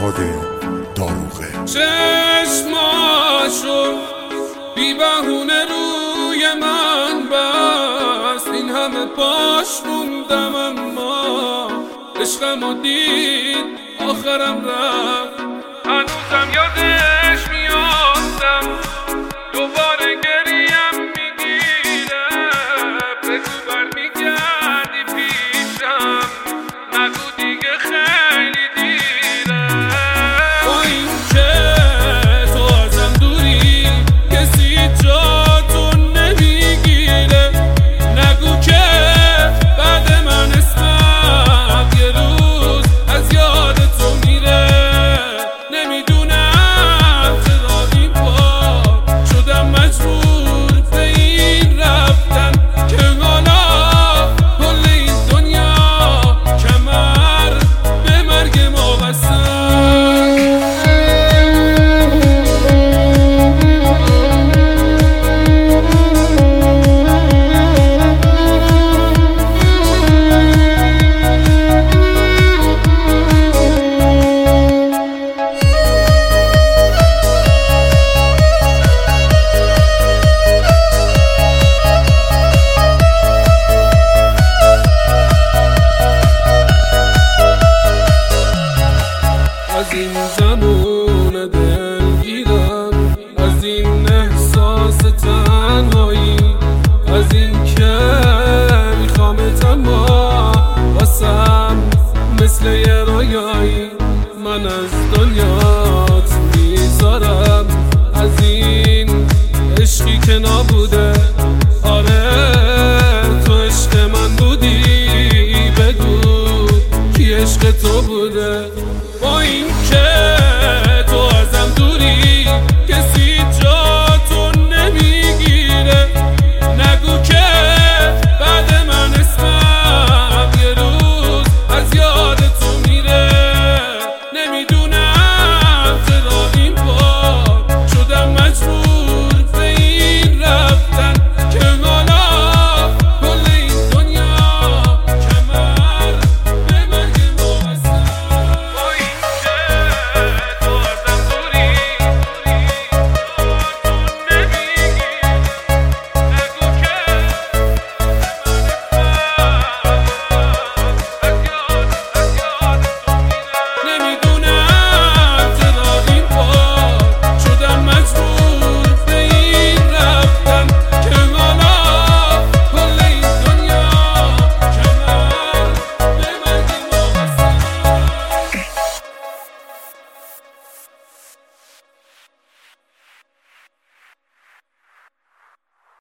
فرهاد داروغه. چشماشو بی بهونه روی من بست، این همه پاش موندم اما عشقمو دید آخرم رفت. هنوزم یادش میافتم، دوباره گریم میگیره. بگو برمیگردی پیشم، نگو دیگه خیلی دیره. با این که تو ازم دوری کسی جاتو نمیگیره. نگو که بعد من اسمم یه روز از یاد تو میره. نمیدونم چرا این بار شدم مجبور به این رفتن، که حالا کل این دنیا کمر به مرگ ما بستن. از این زمان دلگیرم، از این احساس تنهایی، از این که میخوامت اما واسم مثل یه رویایی. من از دنیات میذارم، از این عشقی که نابوده. آره تو عشق من بودی، بگو کی عشق تو بود.